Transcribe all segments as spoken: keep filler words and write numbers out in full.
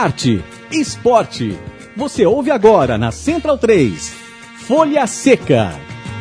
arte, esporte. Você ouve agora na Central três, Folha Seca.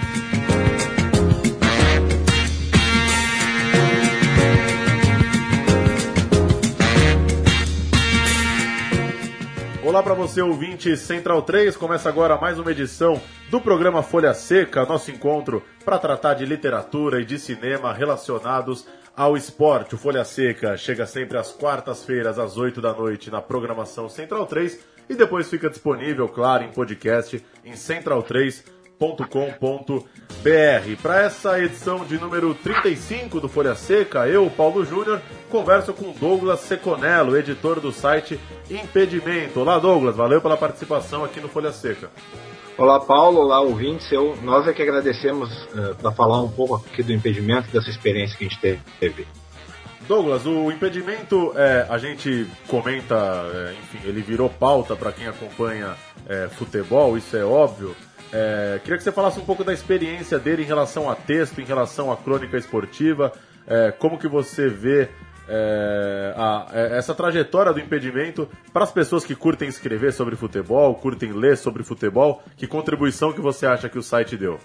Olá para você, ouvinte Central três, começa agora mais uma edição do programa Folha Seca, nosso encontro para tratar de literatura e de cinema relacionados ao esporte. O Folha Seca chega sempre às quartas-feiras, às oito da noite, na programação Central três e depois fica disponível, claro, em podcast em central três ponto com ponto b r. Para essa edição de número trinta e cinco do Folha Seca, eu, Paulo Júnior, converso com Douglas Seconello, editor do site Impedimento. Olá, Douglas, valeu pela participação aqui no Folha Seca. Olá, Paulo, olá, ouvintes. Eu, nós é que agradecemos uh, para falar um pouco aqui do Impedimento, dessa experiência que a gente teve. Douglas, o Impedimento, é, a gente comenta, é, enfim, ele virou pauta para quem acompanha é, futebol, isso é óbvio. É, queria que você falasse um pouco da experiência dele em relação a texto, em relação à crônica esportiva, é, como que você vê é, a, essa trajetória do Impedimento para as pessoas que curtem escrever sobre futebol, curtem ler sobre futebol. Que contribuição que você acha que o site deu?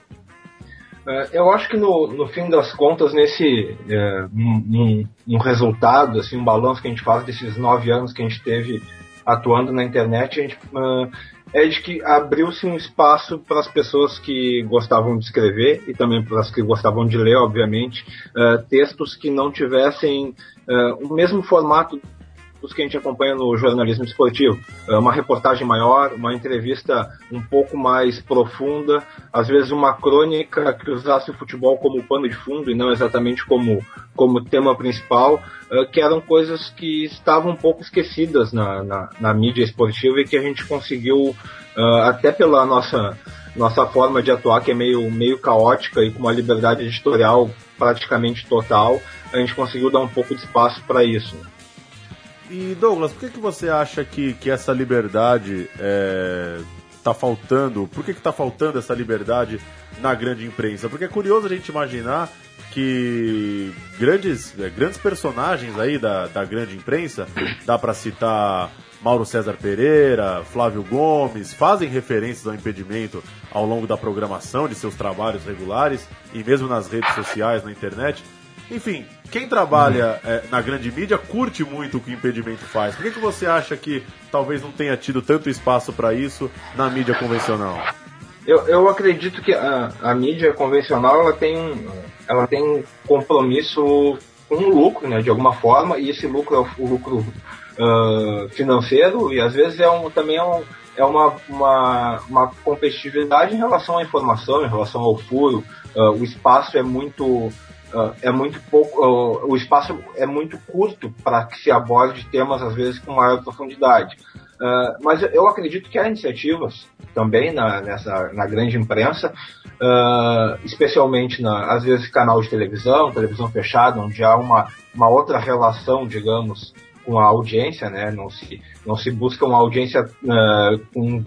Eu acho que no, no fim das contas, nesse é, um, um resultado, assim, um balanço que a gente faz desses nove anos que a gente teve atuando na internet, a gente... Uh, é de que abriu-se um espaço para as pessoas que gostavam de escrever e também para as que gostavam de ler, obviamente, uh, textos que não tivessem uh, o mesmo formato dos que a gente acompanha no jornalismo esportivo. Uh, uma reportagem maior, uma entrevista um pouco mais profunda, às vezes uma crônica que usasse o futebol como pano de fundo e não exatamente como, como tema principal, uh, que eram coisas que estavam um pouco esquecidas na, na, na mídia esportiva e que a gente conseguiu, uh, até pela nossa, nossa forma de atuar, que é meio, meio caótica e com uma liberdade editorial praticamente total, a gente conseguiu dar um pouco de espaço para isso. E Douglas, por que, que você acha que, que essa liberdade está é, faltando? Por que está faltando essa liberdade na grande imprensa? Porque é curioso a gente imaginar que grandes, é, grandes personagens aí da, da grande imprensa, dá para citar Mauro César Pereira, Flávio Gomes, fazem referências ao Impedimento ao longo da programação de seus trabalhos regulares e mesmo nas redes sociais, na internet. Enfim, quem trabalha é, na grande mídia curte muito o que o Impedimento faz. Por que, que você acha que talvez não tenha tido tanto espaço para isso na mídia convencional? Eu, eu acredito que a, a mídia convencional ela tem, ela tem um compromisso com o lucro, né, de alguma forma, e esse lucro é o, o lucro uh, financeiro e às vezes é um, também é, um, é uma, uma, uma competitividade em relação à informação, em relação ao furo. Uh, o espaço é muito... Uh, é muito pouco, uh, o espaço é muito curto para que se aborde temas às vezes com maior profundidade. Uh, mas eu acredito que há iniciativas também na, nessa, na grande imprensa, uh, especialmente na, às vezes canal de televisão, televisão fechada, onde há uma, uma outra relação, digamos, com a audiência, né? Não se, não se busca uma audiência uh, com,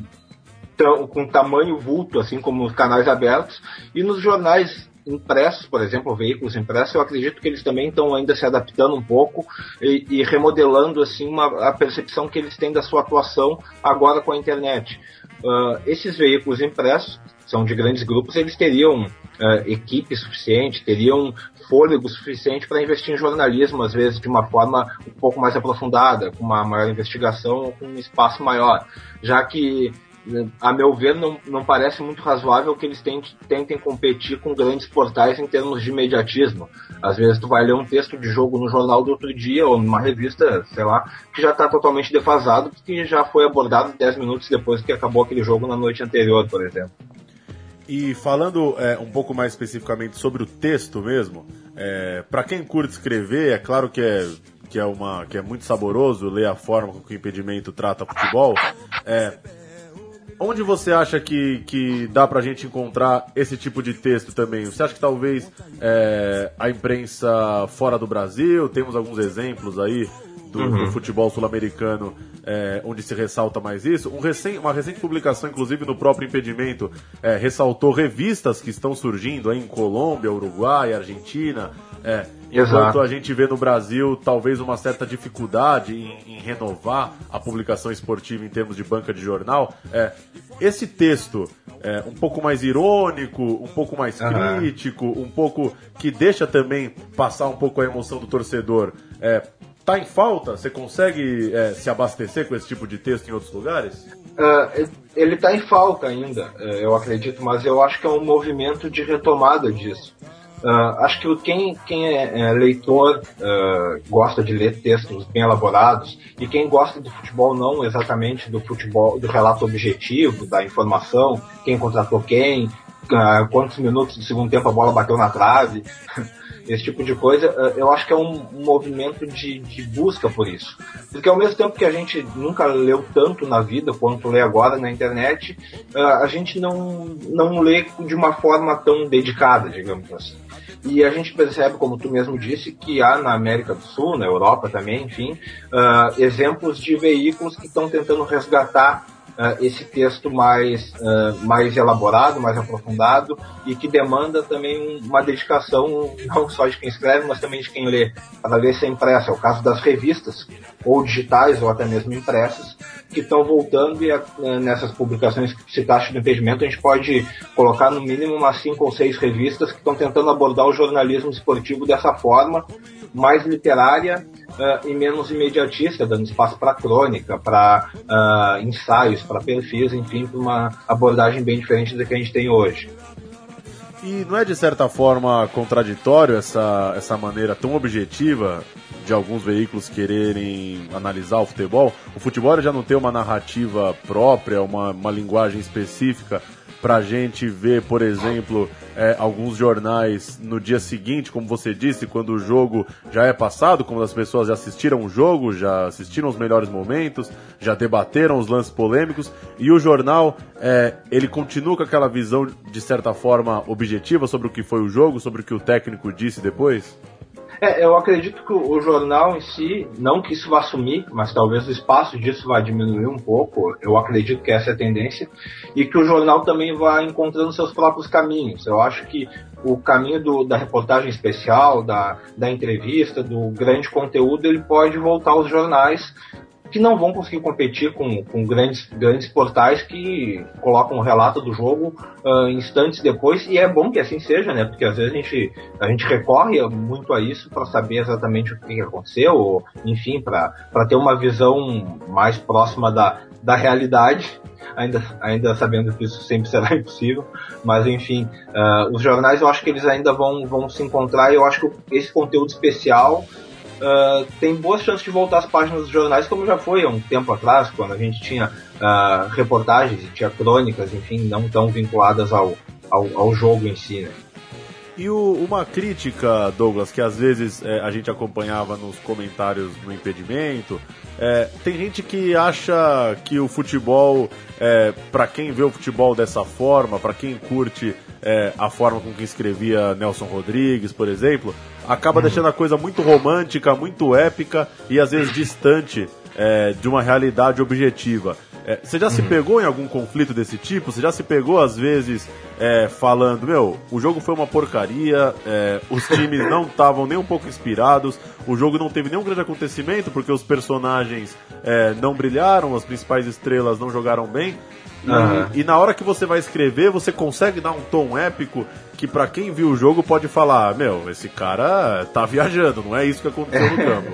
com tamanho vulto, assim como nos canais abertos, e nos jornais impressos, por exemplo, veículos impressos, eu acredito que eles também estão ainda se adaptando um pouco e, e remodelando assim, uma, a percepção que eles têm da sua atuação agora com a internet. Uh, esses veículos impressos, são de grandes grupos, eles teriam uh, equipe suficiente, teriam fôlego suficiente para investir em jornalismo, às vezes de uma forma um pouco mais aprofundada, com uma maior investigação, com um espaço maior, já que a meu ver, não, não parece muito razoável que eles tentem, tentem competir com grandes portais em termos de imediatismo. Às vezes tu vai ler um texto de jogo no jornal do outro dia ou numa revista, sei lá, que já está totalmente defasado porque já foi abordado dez minutos depois que acabou aquele jogo na noite anterior, por exemplo. E falando é, um pouco mais especificamente sobre o texto mesmo, é, para quem curte escrever, é claro que é, que, é uma, que é muito saboroso ler a forma com que o Impedimento trata futebol. É, onde você acha que, que dá pra gente encontrar esse tipo de texto também? Você acha que talvez é, a imprensa fora do Brasil, temos alguns exemplos aí do, uhum. do futebol sul-americano, é, onde se ressalta mais isso. Um recém, uma recente publicação, inclusive, no próprio Impedimento, é, ressaltou revistas que estão surgindo aí em Colômbia, Uruguai, Argentina, é, enquanto Exato. a gente vê no Brasil talvez uma certa dificuldade em, em renovar a publicação esportiva em termos de banca de jornal. É, esse texto é, um pouco mais irônico, um pouco mais uhum. crítico, um pouco que deixa também passar um pouco a emoção do torcedor, é, tá em falta? Você consegue é, se abastecer com esse tipo de texto em outros lugares? Uh, ele está em falta ainda, eu acredito, mas eu acho que é um movimento de retomada disso. Uh, acho que quem, quem é, é leitor uh, gosta de ler textos bem elaborados, e quem gosta do futebol não exatamente do futebol, do relato objetivo, da informação, quem contratou quem, uh, quantos minutos do segundo tempo a bola bateu na trave, esse tipo de coisa, uh, eu acho que é um, um movimento de, de busca por isso. Porque ao mesmo tempo que a gente nunca leu tanto na vida quanto lê agora na internet, uh, a gente não, não lê de uma forma tão dedicada, digamos assim. E a gente percebe, como tu mesmo disse, que há na América do Sul, na Europa também, enfim, uh, exemplos de veículos que estão tentando resgatar uh, esse texto mais, uh, mais elaborado, mais aprofundado, e que demanda também uma dedicação não só de quem escreve, mas também de quem lê, para ler ser impressa. É o caso das revistas, ou digitais, ou até mesmo impressas, que estão voltando, e nessas publicações que citaste do Impedimento, a gente pode colocar no mínimo umas cinco ou seis revistas que estão tentando abordar o jornalismo esportivo dessa forma, mais literária uh, e menos imediatista, dando espaço para crônica, para uh, ensaios, para perfis, enfim, para uma abordagem bem diferente da que a gente tem hoje. E não é de certa forma contraditório essa, essa maneira tão objetiva de alguns veículos quererem analisar o futebol? O futebol já não tem uma narrativa própria, uma, uma linguagem específica pra gente ver, por exemplo, é, alguns jornais no dia seguinte, como você disse, quando o jogo já é passado, quando as pessoas já assistiram o jogo, já assistiram os melhores momentos, já debateram os lances polêmicos, e o jornal, é, ele continua com aquela visão, de certa forma, objetiva sobre o que foi o jogo, sobre o que o técnico disse depois? É, eu acredito que o jornal em si, não que isso vá sumir, mas talvez o espaço disso vá diminuir um pouco, eu acredito que essa é a tendência, e que o jornal também vai encontrando seus próprios caminhos. Eu acho que o caminho do, da reportagem especial, da, da entrevista, do grande conteúdo, ele pode voltar aos jornais, que não vão conseguir competir com, com grandes, grandes portais que colocam o relato do jogo uh, instantes depois, e é bom que assim seja, né? Porque às vezes a gente, a gente recorre muito a isso para saber exatamente o que aconteceu, ou, enfim, para ter uma visão mais próxima da, da realidade, ainda, ainda sabendo que isso sempre será impossível, mas enfim, uh, os jornais eu acho que eles ainda vão, vão se encontrar, e eu acho que esse conteúdo especial Uh, tem boas chances de voltar às páginas dos jornais, como já foi há um tempo atrás, quando a gente tinha uh, reportagens e tinha crônicas, enfim, não tão vinculadas ao, ao, ao jogo em si, né? E o, uma crítica, Douglas, que às vezes é, a gente acompanhava nos comentários no Impedimento, é, tem gente que acha que o futebol, é, para quem vê o futebol dessa forma, para quem curte é, a forma com que escrevia Nelson Rodrigues, por exemplo, acaba deixando a coisa muito romântica, muito épica e às vezes distante é, de uma realidade objetiva. É, você já uhum. se pegou em algum conflito desse tipo? Você já se pegou às vezes é, falando, meu, o jogo foi uma porcaria, é, os times não estavam nem um pouco inspirados, o jogo não teve nenhum grande acontecimento porque os personagens é, não brilharam, as principais estrelas não jogaram bem, e, uhum. e na hora que você vai escrever, você consegue dar um tom épico que pra quem viu o jogo pode falar, meu, esse cara tá viajando, não é isso que aconteceu no campo.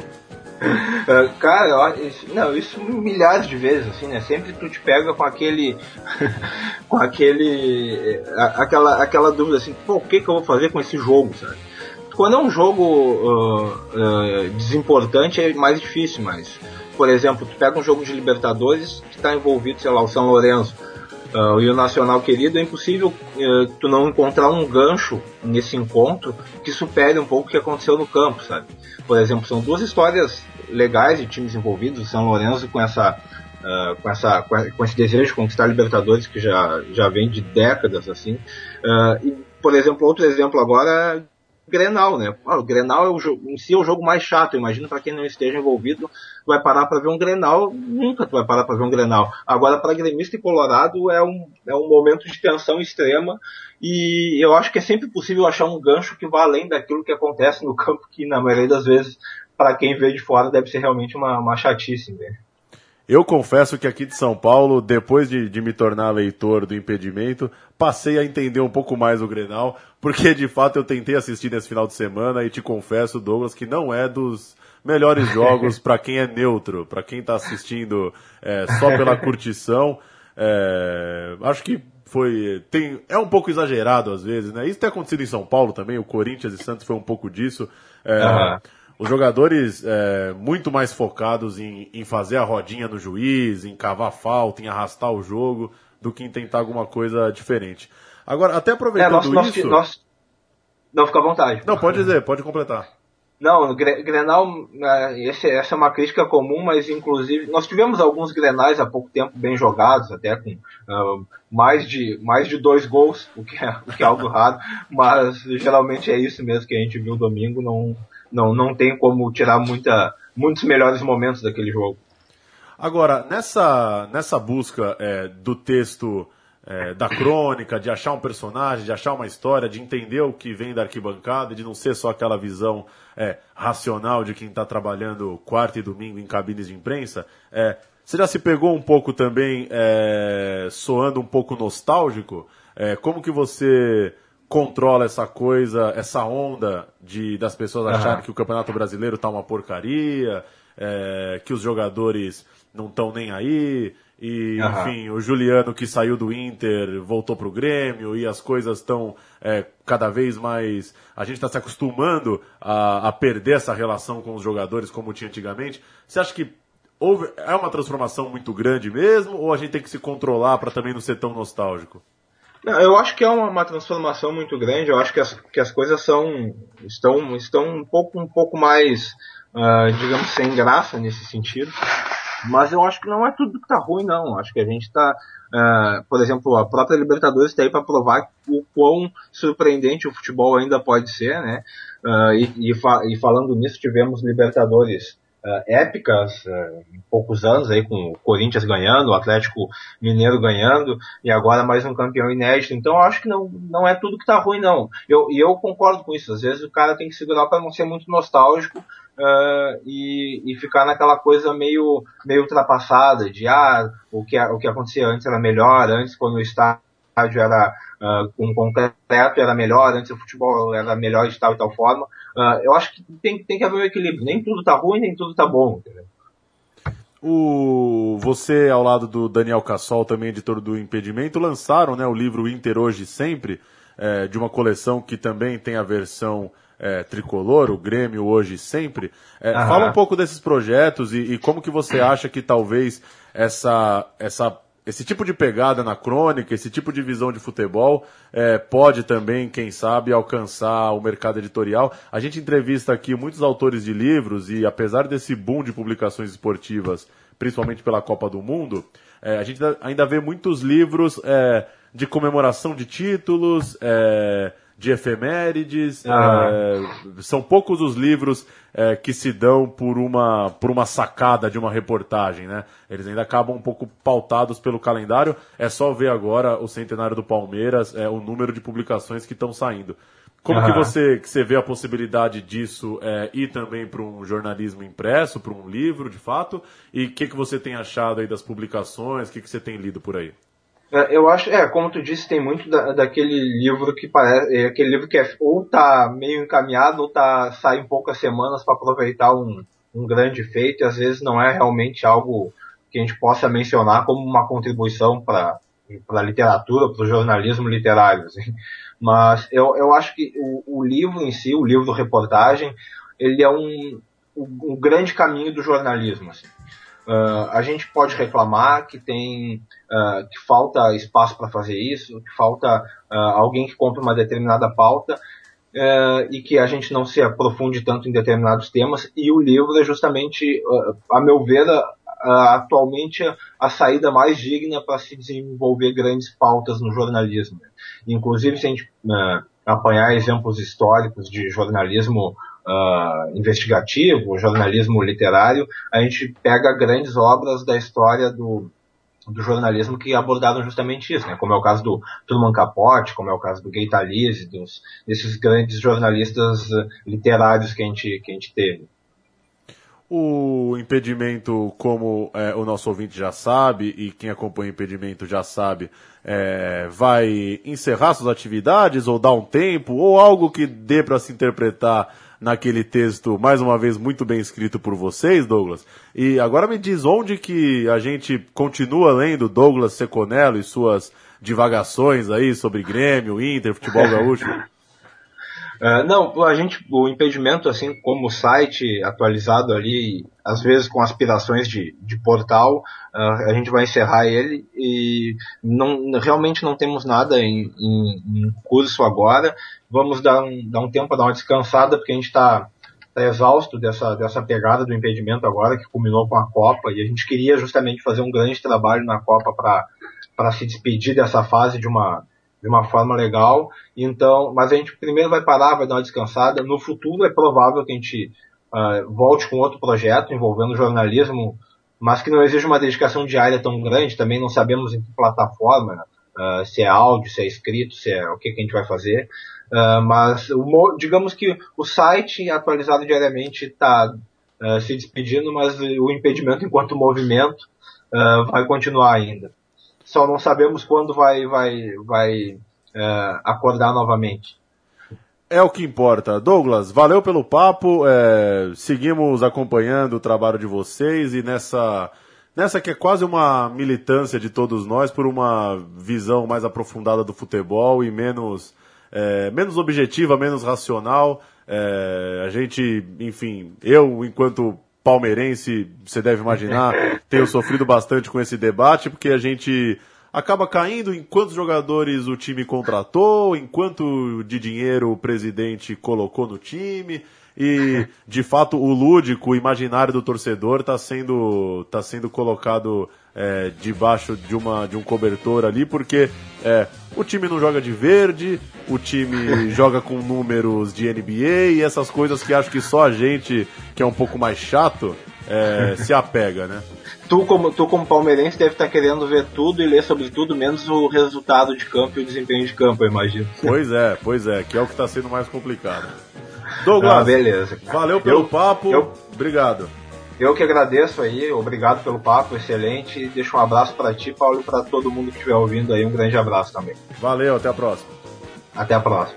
Uh, cara, isso, não, isso milhares de vezes, assim, né? Sempre tu te pega com aquele, com aquele, a, aquela, aquela dúvida assim, pô, o que que eu vou fazer com esse jogo, sabe? Quando é um jogo uh, uh, desimportante é mais difícil, mas, por exemplo, tu pega um jogo de Libertadores que tá envolvido, sei lá, o São Lourenço uh, e o Nacional querido, é impossível uh, tu não encontrar um gancho nesse encontro que supere um pouco o que aconteceu no campo, sabe? Por exemplo, são duas histórias legais de times envolvidos, o São Lourenço com essa, uh, com essa, com esse desejo de conquistar a Libertadores que já, já vem de décadas, assim. Uh, e, por exemplo, outro exemplo agora Grenal, né? Ah, o Grenal é o jogo, em si é o jogo mais chato. Imagina para quem não esteja envolvido, tu vai parar para ver um Grenal, nunca tu vai parar para ver um Grenal. Agora, para gremista e colorado, é um, é um momento de tensão extrema e eu acho que é sempre possível achar um gancho que vá além daquilo que acontece no campo, que na maioria das vezes, para quem vê de fora, deve ser realmente uma, uma chatice, né? Eu confesso que aqui de São Paulo, depois de, de me tornar leitor do Impedimento, passei a entender um pouco mais o Grenal, porque de fato eu tentei assistir nesse final de semana e te confesso, Douglas, que não é dos melhores jogos para quem é neutro, para quem está assistindo é, só pela curtição. É, acho que foi tem, é um pouco exagerado às vezes, né? Isso tem acontecido em São Paulo também, o Corinthians e Santos foi um pouco disso. É, uhum. Os jogadores é, muito mais focados em, em fazer a rodinha no juiz, em cavar falta, em arrastar o jogo, do que em tentar alguma coisa diferente. Agora, até aproveitando é, nós, isso... Nós, nós... Não, fica à vontade. Não, pode dizer, pode completar. Não, o Grenal, esse, essa é uma crítica comum, mas inclusive nós tivemos alguns Grenais há pouco tempo bem jogados, até com uh, mais, de, mais de dois gols, o que, é, o que é algo raro, mas geralmente é isso mesmo que a gente viu domingo, não... Não, não tem como tirar muita, muitos melhores momentos daquele jogo. Agora, nessa, nessa busca é, do texto, é, da crônica, de achar um personagem, de achar uma história, de entender o que vem da arquibancada e de não ser só aquela visão é, racional de quem está trabalhando quarta e domingo em cabines de imprensa, é, você já se pegou um pouco também é, soando um pouco nostálgico? É, como que você... controla essa coisa, essa onda de, das pessoas acharem uhum. que o Campeonato Brasileiro tá uma porcaria, é, que os jogadores não estão nem aí, e uhum. enfim, o Juliano que saiu do Inter voltou pro Grêmio, e as coisas estão é, cada vez mais... A gente está se acostumando a, a perder essa relação com os jogadores como tinha antigamente. Você acha que houve, é uma transformação muito grande mesmo, ou a gente tem que se controlar para também não ser tão nostálgico? Não, eu acho que é uma, uma transformação muito grande. Eu acho que as, que as coisas são, estão, estão um pouco, um pouco mais, uh, digamos, sem graça nesse sentido. Mas eu acho que não é tudo que está ruim, não. Acho que a gente está, uh, por exemplo, a própria Libertadores está aí para provar o quão surpreendente o futebol ainda pode ser, né? Uh, e, e, fa- e falando nisso, tivemos Libertadores Uh, épicas uh, em poucos anos, aí com o Corinthians ganhando, o Atlético Mineiro ganhando, e agora mais um campeão inédito. Então eu acho que não, não é tudo que tá ruim, não. Eu, e eu concordo com isso. Às vezes o cara tem que segurar para não ser muito nostálgico uh, e, e ficar naquela coisa meio, meio ultrapassada, de ah, o que, o que acontecia antes era melhor, antes quando o estádio era uh, um concreto era melhor, antes o futebol era melhor de tal e tal forma. Uh, eu acho que tem, tem que haver um equilíbrio. Nem tudo tá ruim, nem tudo tá bom. Entendeu? O, você, ao lado do Daniel Cassol, também editor do Impedimento, lançaram, né, o livro Inter Hoje Sempre, é, de uma coleção que também tem a versão é, tricolor, o Grêmio Hoje Sempre. É, fala um pouco desses projetos e, e como que você acha que talvez essa... essa esse tipo de pegada na crônica, esse tipo de visão de futebol é, pode também, quem sabe, alcançar o mercado editorial. A gente entrevista aqui muitos autores de livros e apesar desse boom de publicações esportivas, principalmente pela Copa do Mundo, é, a gente ainda vê muitos livros é, de comemoração de títulos, é, de efemérides. Ah. É, são poucos os livros é, que se dão por uma, por uma sacada de uma reportagem, né? Eles ainda acabam um pouco pautados pelo calendário. É só ver agora o centenário do Palmeiras, é, o número de publicações que estão saindo. Como ah. que, você, que você vê a possibilidade disso é, ir também para um jornalismo impresso, para um livro, de fato? E o que, que você tem achado aí das publicações? O que, que você tem lido por aí? Eu acho, é, como tu disse, tem muito da, daquele livro que parece, é aquele livro que é, ou tá meio encaminhado ou tá, sai em poucas semanas para aproveitar um, um grande feito, e às vezes não é realmente algo que a gente possa mencionar como uma contribuição para a literatura, para o jornalismo literário, assim. Mas eu, eu acho que o, o livro em si, o livro reportagem, ele é um, um, um grande caminho do jornalismo, assim. Uh, a gente pode reclamar que tem uh, que falta espaço para fazer isso, que falta uh, alguém que compre uma determinada pauta uh, e que a gente não se aprofunde tanto em determinados temas, e o livro é justamente, uh, a meu ver, uh, atualmente a, a saída mais digna para se desenvolver grandes pautas no jornalismo. Inclusive, se a gente uh, apanhar exemplos históricos de jornalismo uh, investigativo, jornalismo literário, a gente pega grandes obras da história do, do jornalismo que abordaram justamente isso, né? Como é o caso do Truman Capote, como é o caso do Gay Talese, dos, desses grandes jornalistas uh, literários que a gente, que a gente teve. O impedimento, como é, o nosso ouvinte já sabe, e quem acompanha o impedimento já sabe, é, vai encerrar suas atividades, ou dar um tempo, ou algo que dê para se interpretar naquele texto, mais uma vez, muito bem escrito por vocês, Douglas. E agora me diz onde que a gente continua lendo Douglas Seconello e suas divagações aí sobre Grêmio, Inter, futebol gaúcho. Uh, não, a gente, o impedimento, assim como o site atualizado ali, às vezes com aspirações de, de portal, uh, a gente vai encerrar ele e não, realmente não temos nada em, em, em curso agora. Vamos dar um, dar um tempo para dar uma descansada, porque a gente está tá exausto dessa, dessa pegada do impedimento agora, que culminou com a Copa, e a gente queria justamente fazer um grande trabalho na Copa para se despedir dessa fase de uma de uma forma legal. Então, mas a gente primeiro vai parar, vai dar uma descansada. No futuro é provável que a gente uh, volte com outro projeto envolvendo jornalismo, mas que não exige uma dedicação diária tão grande. Também não sabemos em que plataforma, uh, se é áudio, se é escrito, se é o que, que a gente vai fazer. Uh, mas o, digamos que o site atualizado diariamente está uh, se despedindo, mas o impedimento enquanto movimento uh, vai continuar ainda. Só não sabemos quando vai, vai, vai uh, acordar novamente. É o que importa. Douglas, valeu pelo papo, é, seguimos acompanhando o trabalho de vocês e nessa, nessa que é quase uma militância de todos nós por uma visão mais aprofundada do futebol e menos, é, menos objetiva, menos racional. É, a gente, enfim, eu enquanto palmeirense, você deve imaginar, tenho sofrido bastante com esse debate, porque a gente acaba caindo em quantos jogadores o time contratou, em quanto de dinheiro o presidente colocou no time, e de fato o lúdico, o imaginário do torcedor está sendo, tá sendo colocado é, debaixo de, uma, de um cobertor ali, porque é, o time não joga de verde, o time joga com números de N B A e essas coisas que acho que só a gente, que é um pouco mais chato, é, se apega, né? Tu como, tu, como palmeirense, deve estar querendo ver tudo e ler sobre tudo, menos o resultado de campo e o desempenho de campo, eu imagino. Pois é, pois é, que é o que está sendo mais complicado. Douglas, ah, beleza, valeu pelo eu, papo, eu, obrigado. Eu que agradeço aí, obrigado pelo papo, excelente, e deixo um abraço para ti, Paulo, e para todo mundo que estiver ouvindo aí, um grande abraço também. Valeu, até a próxima. Até a próxima.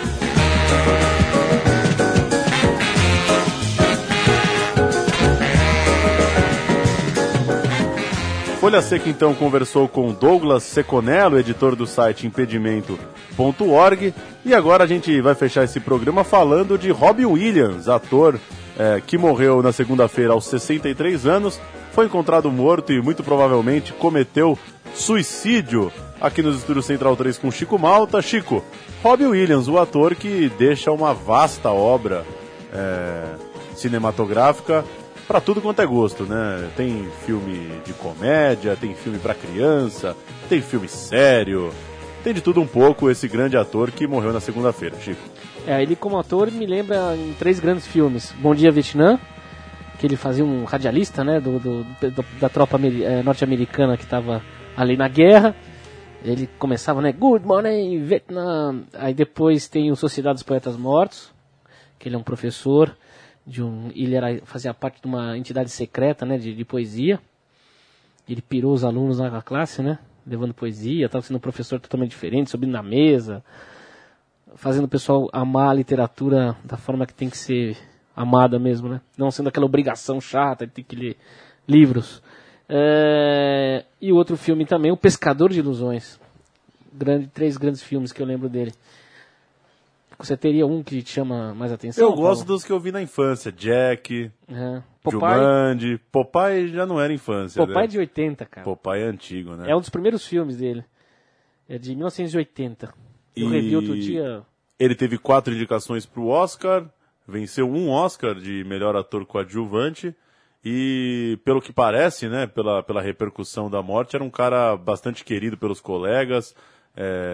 Folha Seca, então, conversou com Douglas Seconello, editor do site impedimento ponto org, e agora a gente vai fechar esse programa falando de Robin Williams, ator é, que morreu na segunda-feira aos sessenta e três anos, foi encontrado morto e muito provavelmente cometeu suicídio aqui nos estúdios Central três com Chico Malta. Chico, Robin Williams, o ator que deixa uma vasta obra é, cinematográfica para tudo quanto é gosto, né? Tem filme de comédia, tem filme para criança, tem filme sério, tem de tudo um pouco esse grande ator que morreu na segunda-feira, Chico. É, ele como ator me lembra em três grandes filmes. Bom Dia Vietnã, que ele fazia um radialista, né, do, do, do da tropa é, norte-americana que estava ali na guerra. Ele começava, né, Good Morning Vietnam. Aí depois tem o Sociedade dos Poetas Mortos, que ele é um professor de um, ele era, fazia parte de uma entidade secreta, né, de, de poesia. Ele pirou os alunos na classe, né, levando poesia, estava sendo um professor totalmente diferente, subindo na mesa, fazendo o pessoal amar a literatura da forma que tem que ser amada mesmo, né, não sendo aquela obrigação chata de ter que ler livros. É, e o outro filme também, O Pescador de Ilusões. Grande, três grandes filmes que eu lembro dele. Você teria um que te chama mais atenção? Eu gosto Paulo? dos que eu vi na infância. Jack, uhum. Popeye. Jumanji. Popeye já não era infância. Popeye né? de oitenta, cara. Popeye é antigo, né? É um dos primeiros filmes dele. É de mil novecentos e oitenta. Eu e... revi outro dia. Ele teve quatro indicações para o Oscar, venceu um Oscar de melhor ator coadjuvante e, pelo que parece, né, pela, pela repercussão da morte, era um cara bastante querido pelos colegas. É...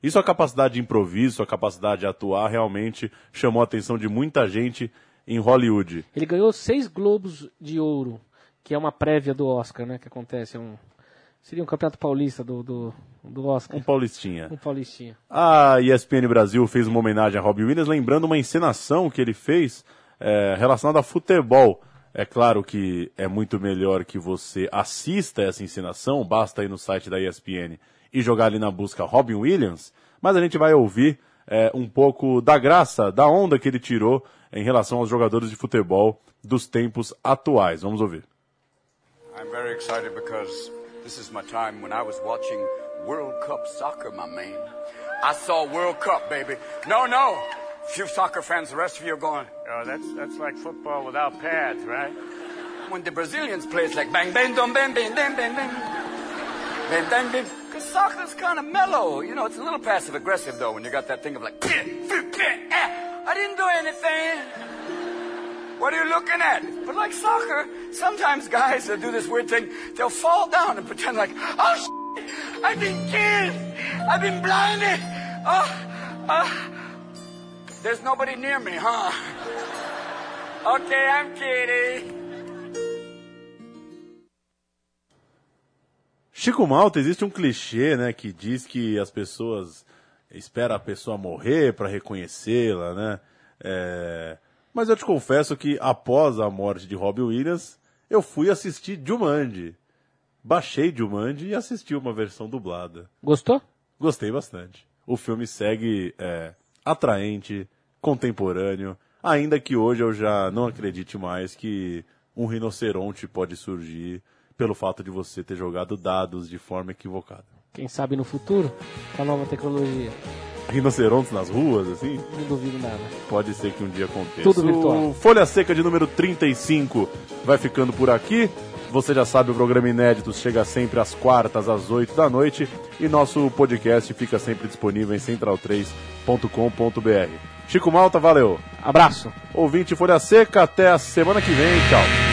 E sua capacidade de improviso, sua capacidade de atuar realmente chamou a atenção de muita gente em Hollywood. Ele ganhou seis Globos de Ouro, que é uma prévia do Oscar, né? Que acontece, é um, seria um campeonato paulista do, do, do Oscar. Um paulistinha. Um paulistinha. A E S P N Brasil fez uma homenagem a Robin Williams, lembrando uma encenação que ele fez é, relacionada a futebol. É claro que é muito melhor que você assista essa encenação, basta ir no site da E S P N e jogar ali na busca Robin Williams, mas a gente vai ouvir é, um pouco da graça, da onda que ele tirou em relação aos jogadores de futebol dos tempos atuais. Vamos ouvir. I'm very excited because this is my time when I was watching World Cup soccer, my man. I saw World Cup, baby. No, no. Few soccer fans, the rest of you are going, oh, that's that's like football without pads, right? When the Brazilians play, it's like bang, bang, dum, bang, bang, bang, bang, bang. Bang, bang, bang. Because soccer's kind of mellow. You know, it's a little passive-aggressive, though, when you got that thing of like, I didn't do anything. What are you looking at? But like soccer, sometimes guys will do this weird thing. They'll fall down and pretend like, oh, shit, I've been killed. I've been blinded. Oh, uh, there's nobody near me, huh? Okay, I'm kidding. Chico Malta, existe um clichê, né, que diz que as pessoas esperam a pessoa morrer para reconhecê-la, né? É... Mas eu te confesso que após a morte de Robin Williams, eu fui assistir Jumanji. Baixei Jumanji e assisti uma versão dublada. Gostou? Gostei bastante. O filme segue é, atraente, contemporâneo, ainda que hoje eu já não acredite mais que um rinoceronte pode surgir pelo fato de você ter jogado dados de forma equivocada. Quem sabe no futuro, com a nova tecnologia. Rinocerontes nas ruas, assim? Não duvido nada. Pode ser que um dia aconteça. Tudo virtual. O Folha Seca de número trinta e cinco vai ficando por aqui. Você já sabe, o programa Inéditos chega sempre às quartas, às oito da noite. E nosso podcast fica sempre disponível em central três ponto com ponto b r. Chico Malta, valeu. Abraço. Ouvinte Folha Seca, até a semana que vem. Tchau.